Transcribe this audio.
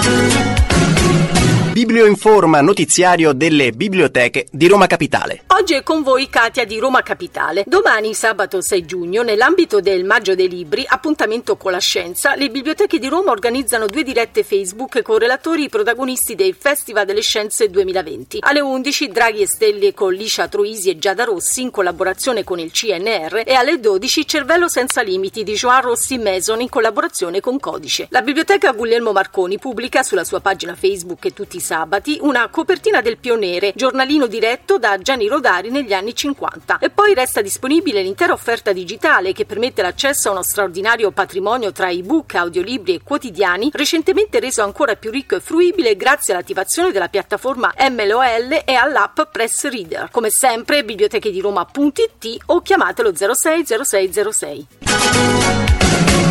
Biblioinforma, notiziario delle biblioteche di Roma Capitale. Oggi è con voi Katia di Roma Capitale. Domani, sabato 6 giugno, nell'ambito del Maggio dei Libri, appuntamento con la scienza, le biblioteche di Roma organizzano 2 dirette Facebook con relatori protagonisti del Festival delle Scienze 2020. Alle 11 Draghi e Stelle con Licia Troisi e Giada Rossi in collaborazione con il CNR e alle 12 Cervello senza limiti di Joan Rossi Mason in collaborazione con Codice. La biblioteca Guglielmo Marconi pubblica sulla sua pagina Facebook e tutti i sabati una copertina del Pionere, giornalino diretto da Gianni Rodari negli anni 50. E poi resta disponibile l'intera offerta digitale che permette l'accesso a uno straordinario patrimonio tra ebook, audiolibri e quotidiani, recentemente reso ancora più ricco e fruibile grazie all'attivazione della piattaforma MLOL e all'app Press Reader. Come sempre, bibliotecheddiroma.it o chiamatelo 06 0606.